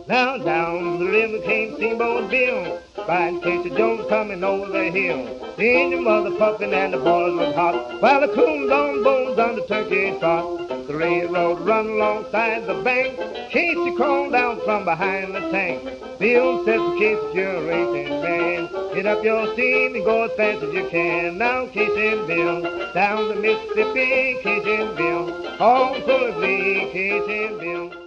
Now down the river came Steamboat Bill, riding Casey Jones coming over the hill. The engine was a puffin' and the boilers was hot, while the coons on bones on the turkey trot. The railroad run alongside the bank, Casey crawled down from behind the tank. Bill says to Casey, you're a racing man, get up your steam and go as fast as you can. Now Casey and Bill, down the Mississippi, Casey and Bill, all full of glee, Casey and Bill.